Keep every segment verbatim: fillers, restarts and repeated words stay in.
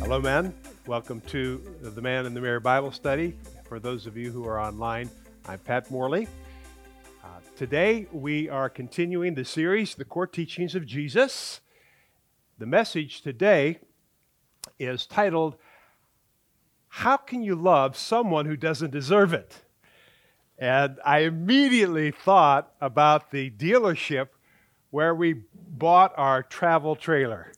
Hello, men. Welcome to the Man in the Mirror Bible Study. For those of you who are online, I'm Pat Morley. Uh, today, we are continuing the series, The Core Teachings of Jesus. The message today is titled, How Can You Love Someone Who Doesn't Deserve It? And I immediately thought about the dealership where we bought our travel trailer.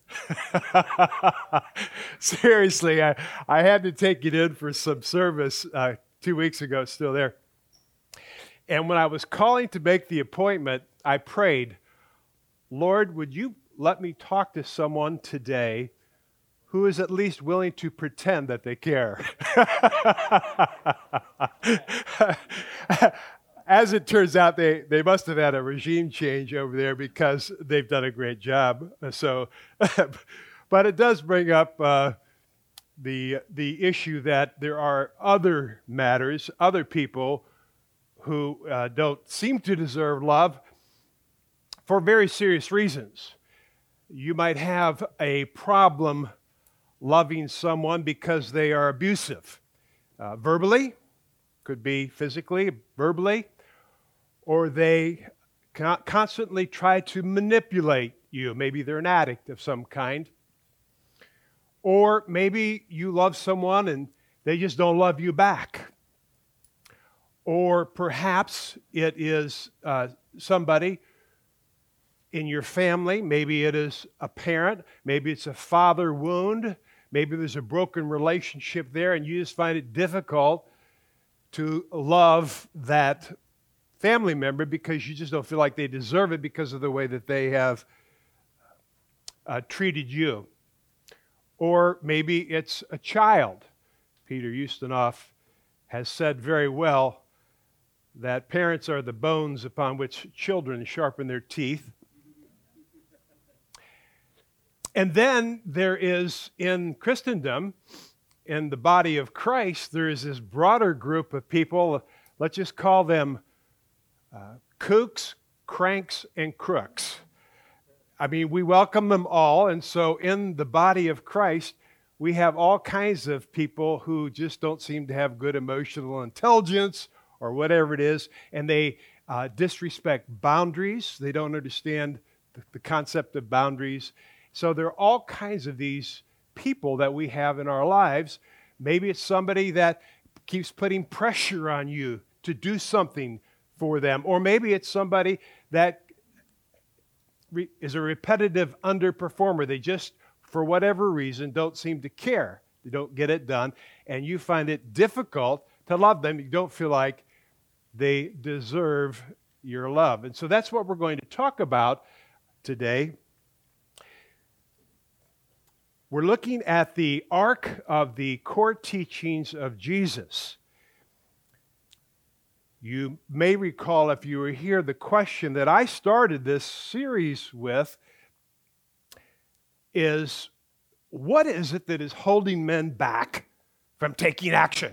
Seriously, I, I had to take it in for some service uh, two weeks ago, it's still there. And when I was calling to make the appointment, I prayed, Lord, would you let me talk to someone today who is at least willing to pretend that they care? As it turns out, they, they must have had a regime change over there because they've done a great job. So, but it does bring up uh, the the issue that there are other matters, other people who uh, don't seem to deserve love for very serious reasons. You might have a problem loving someone because they are abusive, uh, verbally, could be physically, verbally, or they constantly try to manipulate you. Maybe they're an addict of some kind. Or maybe you love someone and they just don't love you back. Or perhaps it is uh, somebody in your family. Maybe it is a parent. Maybe it's a father wound. Maybe there's a broken relationship there and you just find it difficult to love that family member because you just don't feel like they deserve it because of the way that they have uh, treated you. Or maybe it's a child. Peter Ustinov has said very well that parents are the bones upon which children sharpen their teeth. And then there is in Christendom, in the body of Christ, there is this broader group of people, let's just call them uh, kooks, cranks, and crooks. I mean, we welcome them all, and so in the body of Christ, we have all kinds of people who just don't seem to have good emotional intelligence or whatever it is, and they uh, disrespect boundaries. They don't understand the, the concept of boundaries. So there are all kinds of these people that we have in our lives. Maybe it's somebody that keeps putting pressure on you to do something for them. Or maybe it's somebody that re- is a repetitive underperformer. They just, for whatever reason, don't seem to care. They don't get it done. And you find it difficult to love them. You don't feel like they deserve your love. And so that's what we're going to talk about today. We're looking at the arc of the core teachings of Jesus. You may recall, if you were here, the question that I started this series with is, what is it that is holding men back from taking action?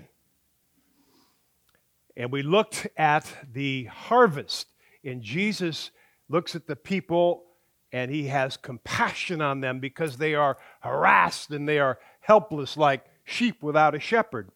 And we looked at the harvest, and Jesus looks at the people and he has compassion on them because they are harassed and they are helpless like sheep without a shepherd.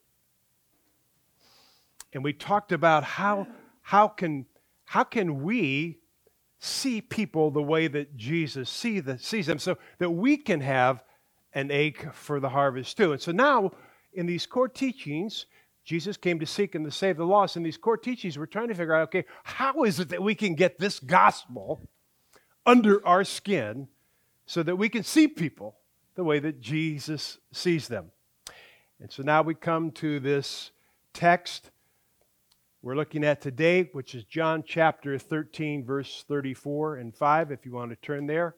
And we talked about how, how, can, how can we see people the way that Jesus see the, sees them so that we can have an ache for the harvest too. And so now in these core teachings, Jesus came to seek and to save the lost. In these core teachings, we're trying to figure out, okay, how is it that we can get this gospel under our skin so that we can see people the way that Jesus sees them. And so now we come to this text we're looking at today, which is John chapter thirteen, verse thirty-four and five, if you want to turn there.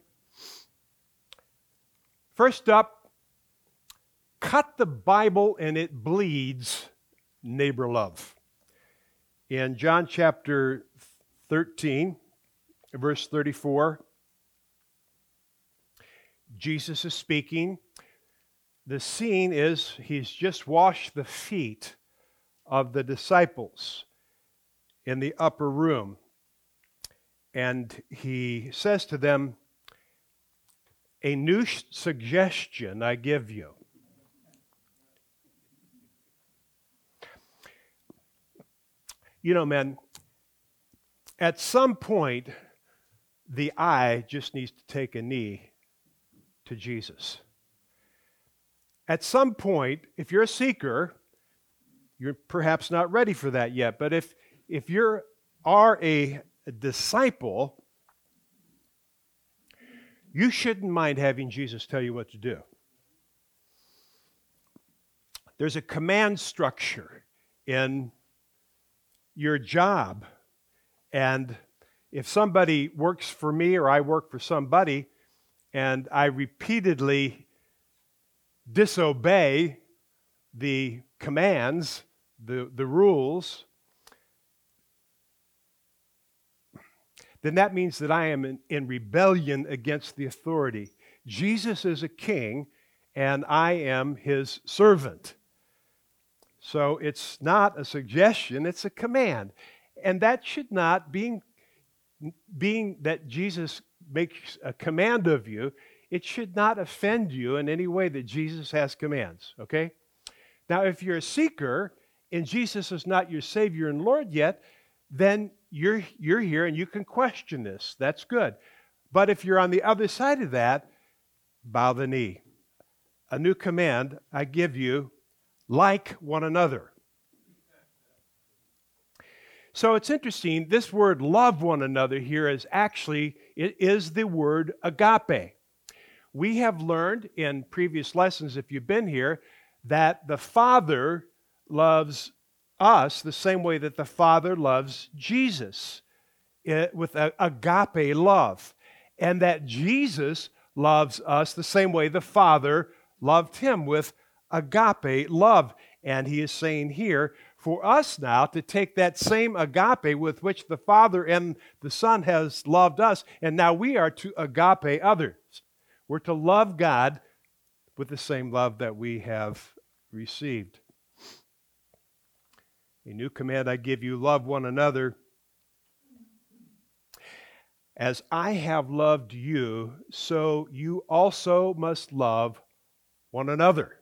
First up, cut the Bible and it bleeds neighbor love. In John chapter thirteen, verse thirty-four, Jesus is speaking. The scene is he's just washed the feet of the disciples in the upper room. And he says to them, "A new suggestion I give you. You know, man, at some point, the I just needs to take a knee to Jesus. At some point, if you're a seeker, you're perhaps not ready for that yet, but if if you are a, a disciple, you shouldn't mind having Jesus tell you what to do. There's a command structure in your job, and if somebody works for me or I work for somebody and I repeatedly disobey the commands, the, the rules, then that means that I am in, in rebellion against the authority. Jesus is a king, and I am his servant. So it's not a suggestion, it's a command. And that should not, being, being that Jesus makes a command of you, it should not offend you in any way that Jesus has commands, okay? Now, if you're a seeker and Jesus is not your Savior and Lord yet, then you're, you're here and you can question this. That's good. But if you're on the other side of that, bow the knee. A new command I give you, like one another. So it's interesting, this word love one another here is actually, it is the word agape. We have learned in previous lessons, if you've been here, that the Father loves us the same way that the Father loves Jesus, it, with a, agape love. And that Jesus loves us the same way the Father loved him, with agape love. And he is saying here, for us now to take that same agape with which the Father and the Son has loved us, and now we are to agape others. We're to love God with the same love that we have received. A new command I give you, love one another. As I have loved you, so you also must love one another.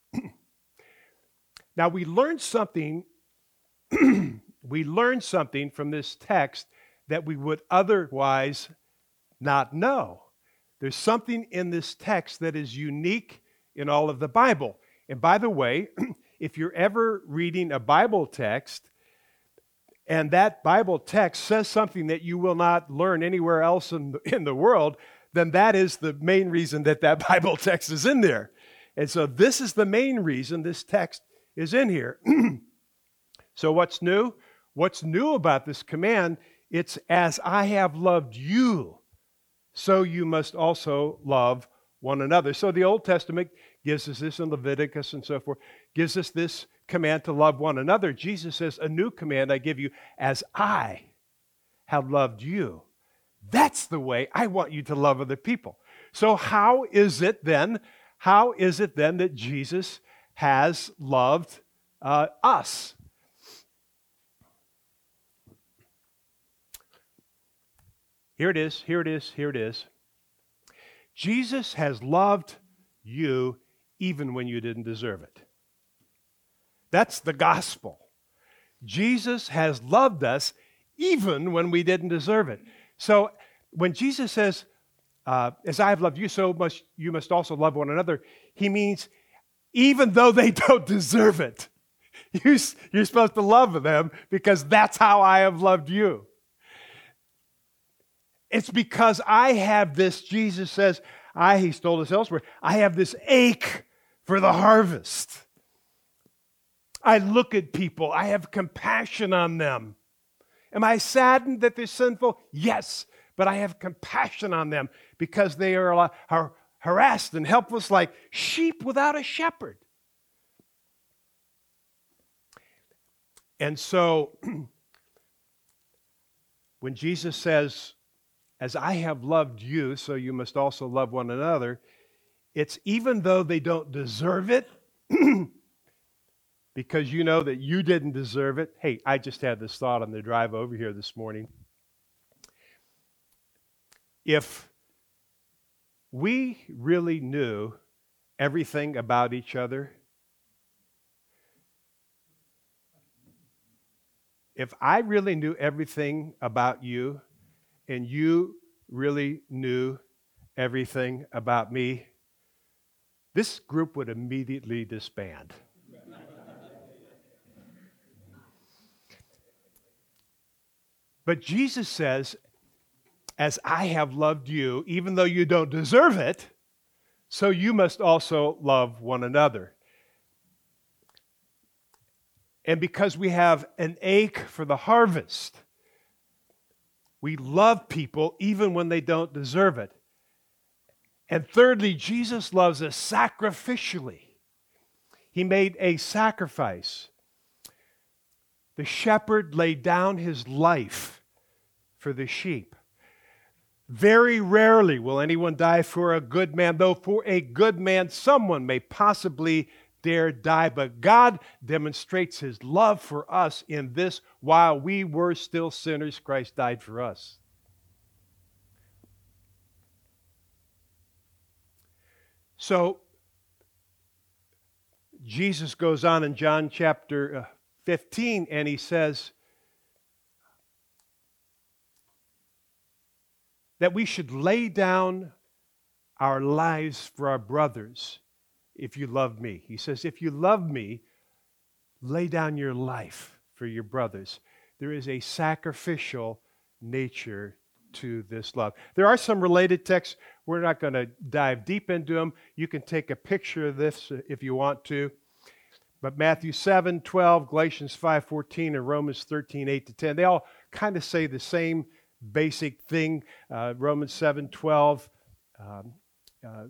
Now we learned something, we learned something from this text that we would otherwise not know. There's something in this text that is unique in all of the Bible. And by the way, if you're ever reading a Bible text and that Bible text says something that you will not learn anywhere else in the, in the world, then that is the main reason that that Bible text is in there. And so this is the main reason this text is in here. So what's new? What's new about this command? It's as I have loved you, so you must also love one another. So the Old Testament gives us this in Leviticus and so forth, gives us this command to love one another. Jesus says, a new command I give you, as I have loved you. That's the way I want you to love other people. So how is it then, how is it then that Jesus has loved uh, us? Here it is, here it is, here it is. Jesus has loved you even when you didn't deserve it. That's the gospel. Jesus has loved us even when we didn't deserve it. So when Jesus says, uh, as I have loved you, so must you must also love one another, he means even though they don't deserve it, you're, you're supposed to love them because that's how I have loved you. It's because I have this, Jesus says, I, he's told us elsewhere, I have this ache for the harvest. I look at people, I have compassion on them. Am I saddened that they're sinful? Yes, but I have compassion on them because they are, are harassed and helpless like sheep without a shepherd. And so, when Jesus says, as I have loved you, so you must also love one another, it's even though they don't deserve it, because you know that you didn't deserve it. Hey, I just had this thought on the drive over here this morning. If we really knew everything about each other, if I really knew everything about you and you really knew everything about me, this group would immediately disband. But Jesus says, as I have loved you, even though you don't deserve it, so you must also love one another. And because we have an ache for the harvest, we love people even when they don't deserve it. And thirdly, Jesus loves us sacrificially. He made a sacrifice. The shepherd laid down his life for the sheep. Very rarely will anyone die for a good man, though for a good man someone may possibly dare die. But God demonstrates his love for us in this: while we were still sinners, Christ died for us. So, Jesus goes on in John chapter fifteen, and he says that we should lay down our lives for our brothers if you love me. He says, if you love me, lay down your life for your brothers. There is a sacrificial nature to this love. There are some related texts. We're not going to dive deep into them. You can take a picture of this if you want to. But Matthew seven twelve, Galatians five fourteen, and Romans thirteen eight to ten, they all kind of say the same basic thing. Uh, Romans seven twelve, um, uh,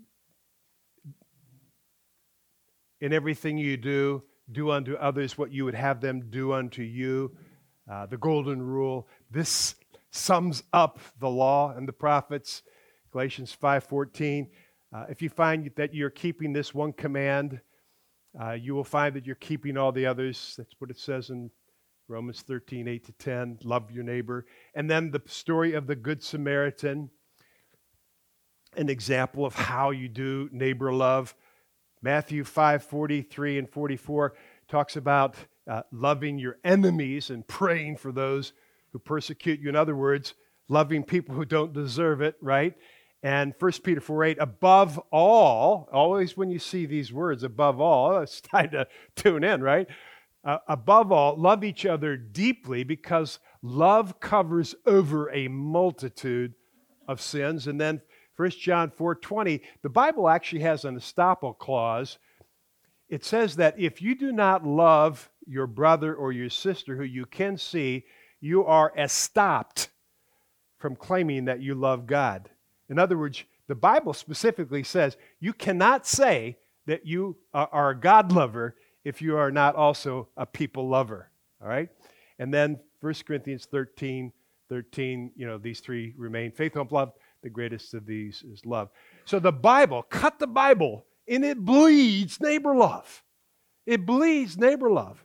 in everything you do, do unto others what you would have them do unto you. Uh, the golden rule. This sums up the law and the prophets. Galatians five fourteen. Uh, if you find that you're keeping this one command, uh, you will find that you're keeping all the others. That's what it says in Romans thirteen eight to ten. Love your neighbor. And then the story of the Good Samaritan, an example of how you do neighbor love. Matthew five forty-three and forty-four talks about uh, loving your enemies and praying for those who persecute you. In other words, loving people who don't deserve it, right? And First Peter four eight, above all, always when you see these words, above all, it's time to tune in, right? Uh, above all, love each other deeply, because love covers over a multitude of sins. And then First John four twenty, the Bible actually has an estoppel clause. It says that if you do not love your brother or your sister who you can see, you are estopped from claiming that you love God. In other words, the Bible specifically says you cannot say that you are a God lover if you are not also a people lover. All right? And then First Corinthians thirteen thirteen, you know, these three remain: faith, hope, love. The greatest of these is love. So the Bible, cut the Bible, and it bleeds neighbor love. It bleeds neighbor love.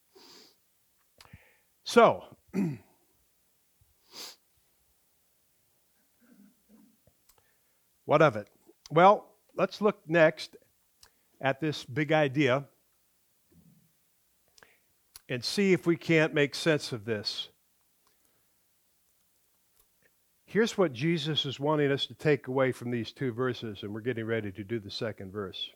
So, what of it? Well, let's look next at this big idea and see if we can't make sense of this. Here's what Jesus is wanting us to take away from these two verses, and we're getting ready to do the second verse.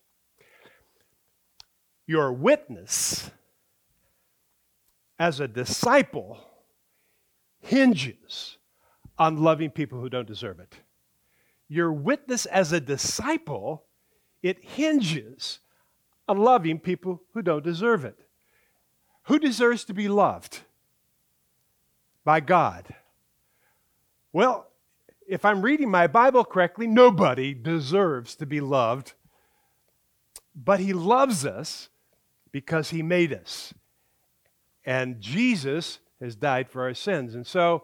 Your witness as a disciple hinges on loving people who don't deserve it. Your witness as a disciple, it hinges on loving people who don't deserve it. Who deserves to be loved? By God. Well, if I'm reading my Bible correctly, nobody deserves to be loved. But He loves us because He made us. And Jesus has died for our sins. And so,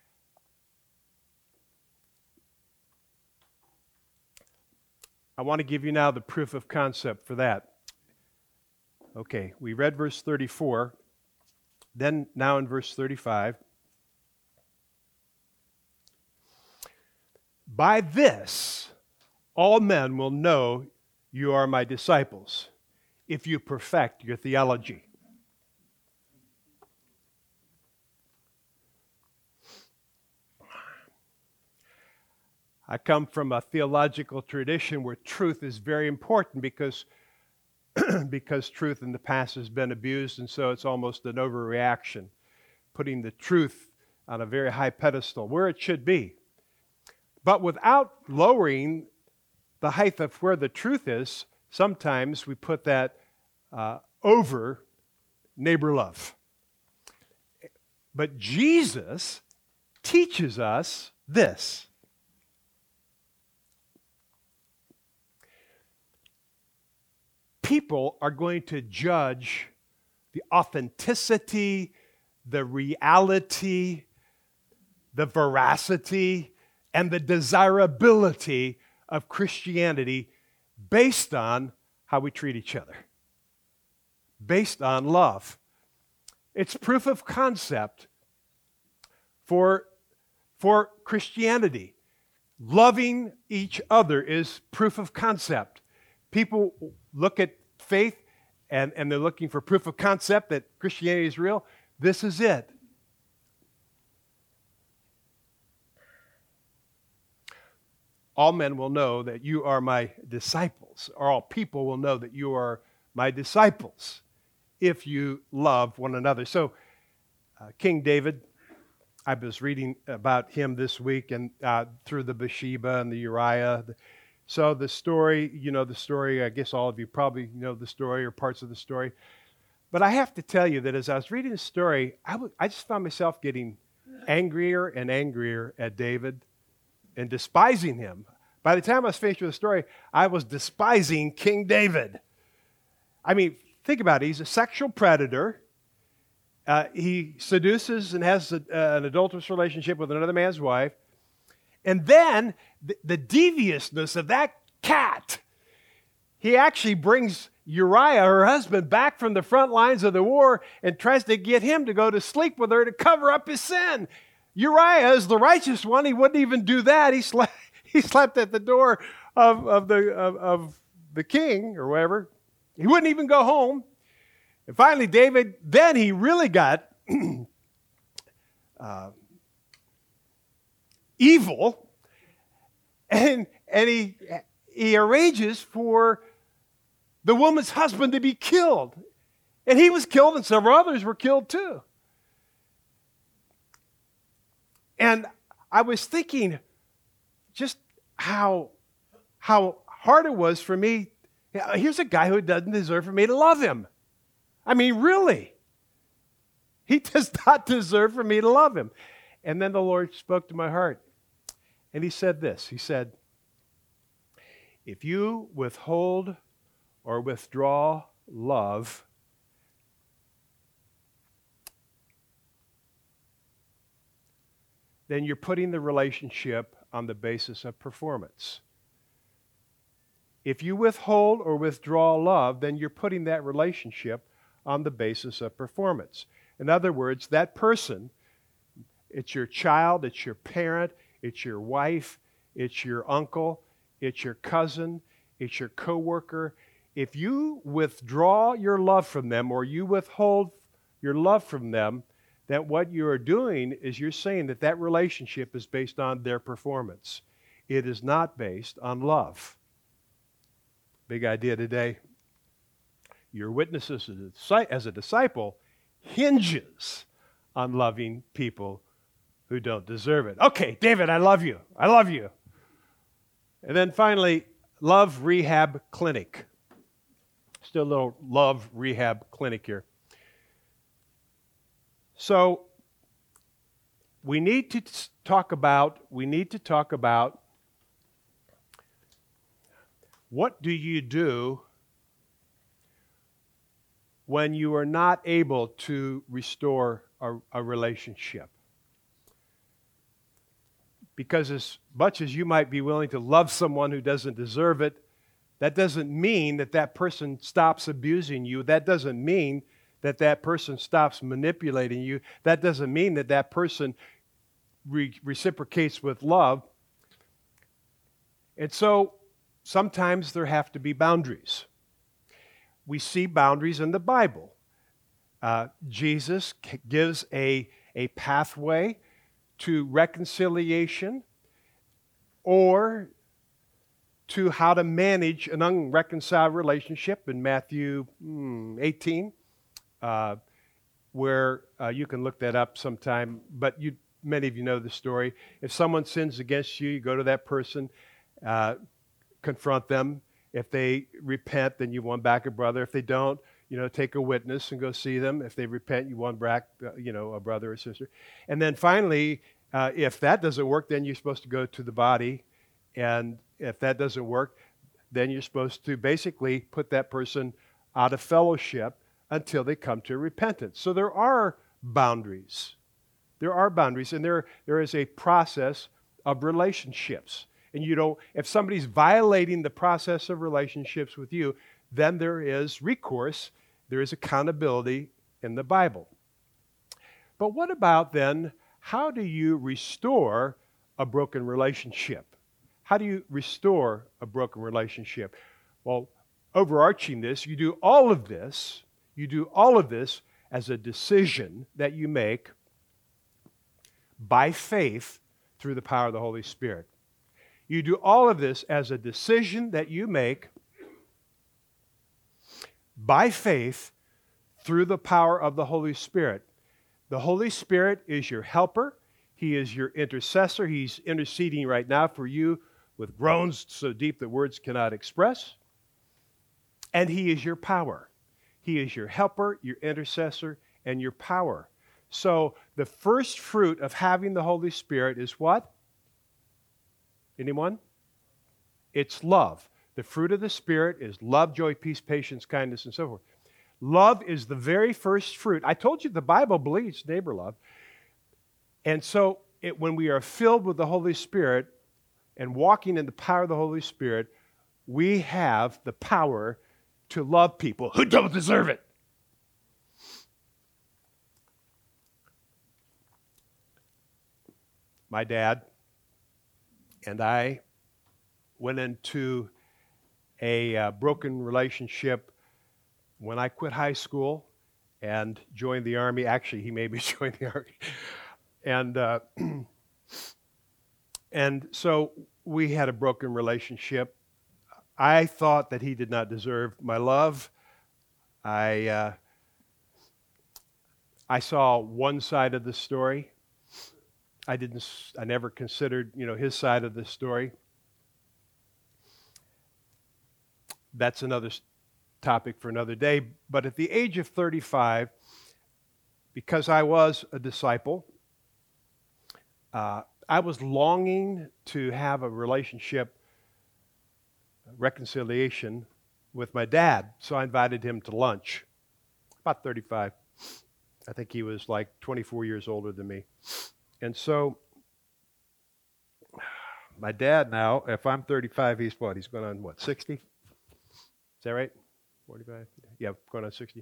I want to give you now the proof of concept for that. Okay, we read verse thirty-four. Then, now in verse thirty-five. By this, all men will know you are my disciples, if you perfect your theology. I come from a theological tradition where truth is very important because, because truth in the past has been abused, and so it's almost an overreaction, putting the truth on a very high pedestal, where it should be. But without lowering the height of where the truth is, sometimes we put that uh, over neighbor love. But Jesus teaches us this. People are going to judge the authenticity, the reality, the veracity, and the desirability of Christianity based on how we treat each other, based on love. It's proof of concept for, for Christianity. Loving each other is proof of concept. People look at faith and, and they're looking for proof of concept that Christianity is real. This is it. All men will know that you are my disciples, or all people will know that you are my disciples if you love one another. So, uh, King David, I was reading about him this week and uh, through the Bathsheba and the Uriah. So the story, you know the story, I guess all of you probably know the story or parts of the story. But I have to tell you that as I was reading the story, I, w- I just found myself getting angrier and angrier at David and despising him. By the time I was finished with the story, I was despising King David. I mean, think about it. He's a sexual predator. Uh, he seduces and has a, uh, an adulterous relationship with another man's wife. And then the, the deviousness of that cat, he actually brings Uriah, her husband, back from the front lines of the war and tries to get him to go to sleep with her to cover up his sin. Uriah is the righteous one. He wouldn't even do that. He slept, he slept at the door of, of, the, of, of the king or whatever. He wouldn't even go home. And finally, David, then he really got uh, evil, and, and he, he arranges for the woman's husband to be killed. And he was killed, and several others were killed too. And I was thinking just how, how hard it was for me. Here's a guy who doesn't deserve for me to love him. I mean, really. He does not deserve for me to love him. And then the Lord spoke to my heart. And he said this. He said, if you withhold or withdraw love, then you're putting the relationship on the basis of performance. If you withhold or withdraw love, then you're putting that relationship on the basis of performance. In other words, that person, it's your child, it's your parent, it's your wife, it's your uncle, it's your cousin, it's your coworker. If you withdraw your love from them or you withhold your love from them, then what you are doing is you're saying that that relationship is based on their performance. It is not based on love. Big idea today. Your witness as a disciple hinges on loving people who don't deserve it. Okay, David, I love you. I love you. And then finally, Love Rehab Clinic. Still a little Love Rehab Clinic here. So we need to talk about, we need to talk about what do you do when you are not able to restore a, a relationship? Because as much as you might be willing to love someone who doesn't deserve it, that doesn't mean that that person stops abusing you. That doesn't mean that that person stops manipulating you. That doesn't mean that that person re- reciprocates with love. And so sometimes there have to be boundaries. We see boundaries in the Bible. Uh, Jesus c- gives a, a pathway to reconciliation or to how to manage an unreconciled relationship in Matthew hmm, eighteen, uh, where uh, you can look that up sometime, but you, many of you know the story. If someone sins against you, you go to that person, uh, confront them. If they repent, then you won back a brother. If they don't, you know, take a witness and go see them. If they repent, you won back, uh, you know, a brother or sister. And then finally, uh, if that doesn't work, then you're supposed to go to the body. And if that doesn't work, then you're supposed to basically put that person out of fellowship until they come to repentance. So there are boundaries. There are boundaries, and there, there is a process of relationships. And you don't, if somebody's violating the process of relationships with you, then there is recourse, there is accountability in the Bible. But what about then, how do you restore a broken relationship? How do you restore a broken relationship? Well, overarching this, you do all of this, you do all of this as a decision that you make by faith through the power of the Holy Spirit. You do all of this as a decision that you make by faith through the power of the Holy Spirit. The Holy Spirit is your helper. He is your intercessor. He's interceding right now for you with groans so deep that words cannot express. And He is your power. He is your helper, your intercessor, and your power. So the first fruit of having the Holy Spirit is what? Anyone? It's love. The fruit of the Spirit is love, joy, peace, patience, kindness, and so forth. Love is the very first fruit. I told you the Bible believes neighbor love. And so it, when we are filled with the Holy Spirit and walking in the power of the Holy Spirit, we have the power to love people who don't deserve it. My dad and I went into a uh, broken relationship when I quit high school and joined the Army. Actually, he made me join the Army. And, uh, and so we had a broken relationship. I thought that he did not deserve my love. I, uh, I saw one side of the story. I didn't. I never considered, you know, his side of the story. That's another topic for another day. But at the age of thirty-five, because I was a disciple, uh, I was longing to have a relationship, reconciliation with my dad. So I invited him to lunch. About thirty-five. I think he was like twenty-four years older than me. And so, my dad now, if I'm thirty-five, he's what? He's going on what, sixty? Is that right? forty-five? Yeah, going on sixty.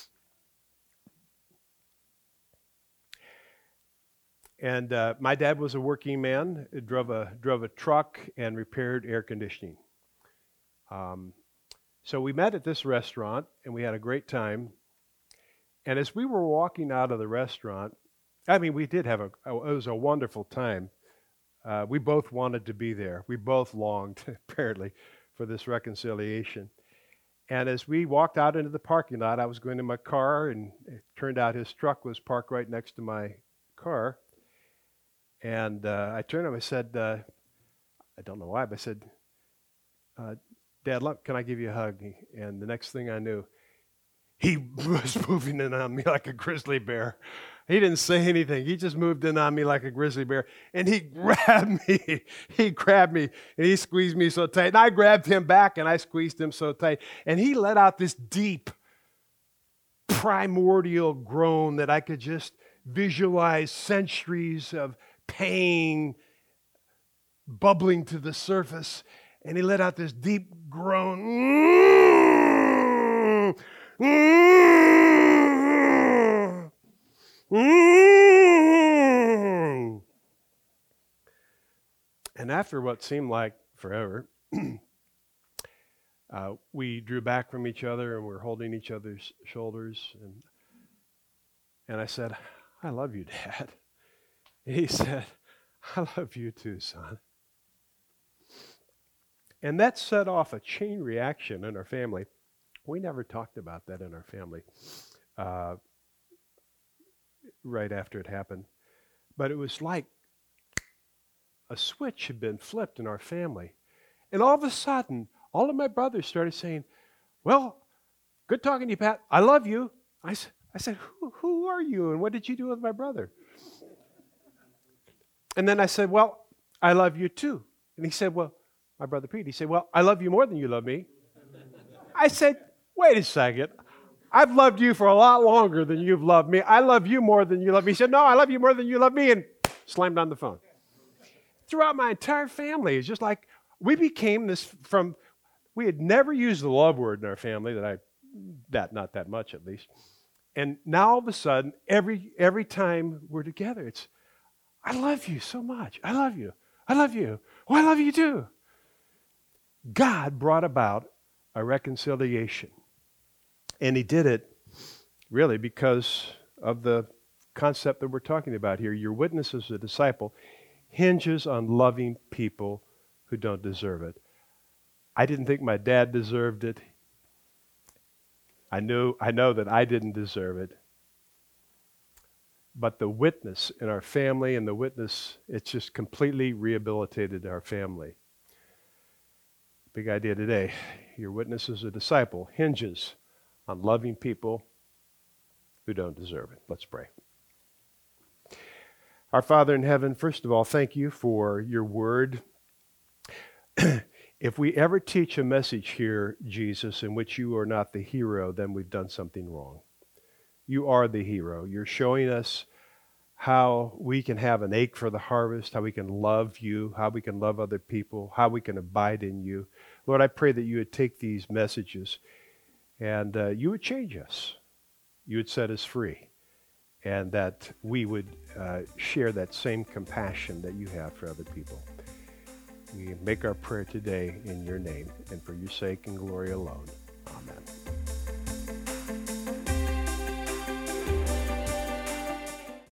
And uh, my dad was a working man, drove a, drove a truck and repaired air conditioning. Um, so we met at this restaurant, and we had a great time. And as we were walking out of the restaurant, I mean, we did have a, it was a wonderful time. Uh, we both wanted to be there. We both longed, apparently, for this reconciliation. And as we walked out into the parking lot, I was going to my car, and it turned out his truck was parked right next to my car. And uh, I turned to him, I said, uh, I don't know why, but I said, uh, Dad, look, can I give you a hug? And the next thing I knew, he was moving in on me like a grizzly bear. He didn't say anything. He just moved in on me like a grizzly bear. And he grabbed me. He grabbed me, and he squeezed me so tight. And I grabbed him back, and I squeezed him so tight. And he let out this deep, primordial groan that I could just visualize centuries of pain bubbling to the surface. And he let out this deep groan. Mm-hmm. Mm-hmm. Mm-hmm. And after what seemed like forever, uh, we drew back from each other and we were holding each other's shoulders. And, and I said, I love you, Dad. And he said, I love you too, son. And that set off a chain reaction in our family. We never talked about that in our family uh, right after it happened. But it was like a switch had been flipped in our family. And all of a sudden, all of my brothers started saying, well, good talking to you, Pat. I love you. I, s- I said, who, who are you and what did you do with my brother? And then I said, well, I love you too. And he said, well, my brother Pete, he said, well, I love you more than you love me. I said, wait a second. I've loved you for a lot longer than you've loved me. I love you more than you love me. He said, no, I love you more than you love me, and slammed on the phone. Throughout my entire family, it's just like we became this from, we had never used the love word in our family, that I, that not that much at least. And now all of a sudden, every every time we're together, it's, I love you so much. I love you. I love you. Oh, I love you too. God brought about a reconciliation. And he did it really because of the concept that we're talking about here. Your witness as a disciple hinges on loving people who don't deserve it. I didn't think my dad deserved it. I knew, I know that I didn't deserve it. But the witness in our family and the witness, it's just completely rehabilitated our family. Big idea today. Your witness as a disciple hinges on loving people who don't deserve it. Let's pray. Our Father in heaven, first of all, thank you for your word. If we ever teach a message here, Jesus, in which you are not the hero, then we've done something wrong. You are the hero. You're showing us how we can have an ache for the harvest, how we can love you, how we can love other people, how we can abide in you. Lord, I pray that you would take these messages and uh, you would change us. You would set us free. And that we would uh, share that same compassion that you have for other people. We make our prayer today in your name and for your sake and glory alone.